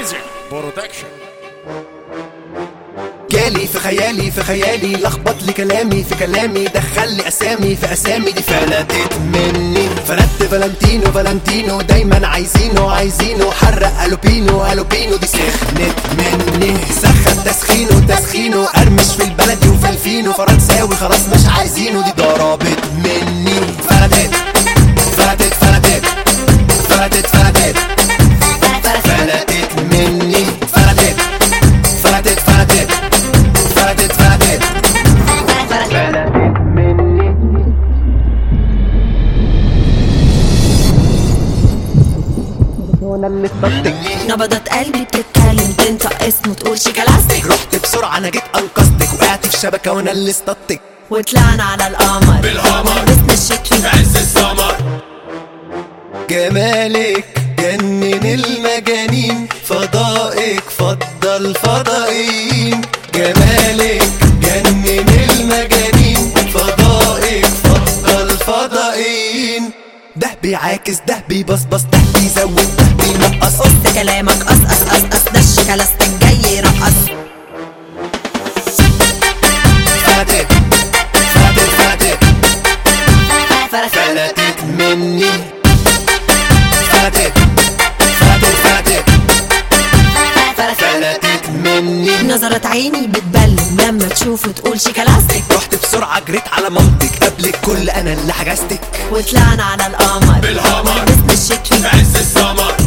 ميوزك برودكشن. جالي في خيالي في خيالي، لخبط لي كلامي في كلامي، دخل لي اسامي في اسامي، دي فلتت مني. فلت فالنتينو فالنتينو، دايما عايزينه حرق الوبينو الوبينو، دي سخنت مني. سخن تسخينه ارمش في البلدي وفي الفينو، فرنساوي خلاص مش عايزينه، دي ضربت مني. فلتت فلتت فلتت فلتت فلتت فلتت مني. فلتت فلتت فلتت فلتت فلتت مني. وانا اللي اتصدق، نبضات قلبي بتتكلم، تنطق اسمه تقول شيكالاستيك. رحت بسرعة انا جيت انقذتك، وقعت في شبكة وانا اللي اصطدتك. وطلعنا على القمر بالقمر لبسنا الشتوي في عز السمر. جمالك جنن المجانين، فضائك فضل فضائيين. جمالك جنن المجانين، فضائك فضل فضائيين. ده بيعاكس ده بيبصبص ده بيزود ده بينقص. قص كلامك قص ده الشيكالاستيك جاي يرقص. فلتت فلتت مني. فلتت فلتت مني. نظرة عيني بتبلم لما تشوفه تقول شيكالاستيك. رحت بسرعة جريت على مامتك، قبل الكل انا اللي حجزتك. وطلعنا على القمر بالقمر لبسنا الشتوي في عز السمر.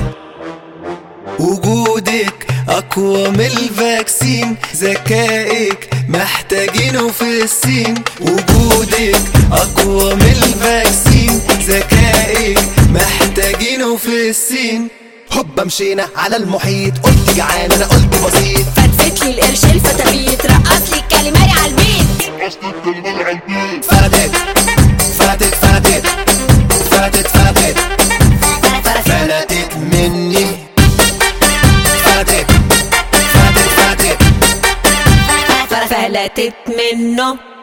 وجودك اقوى من الفاكسين، ذكائك محتاجينه في الصين. وجودك اقوى من الفاكسين، ذكائك محتاجينه في الصين. هوبا مشينا على المحيط، قلت جعان انا قلت بسيط. فتفت لي القرش الفتافيت، رقص لي الكاليماري على البيت. فلتت فلتت فلتت فلتت فلتت فلتت مني. فلتت فلتت فلتت فلتت منه.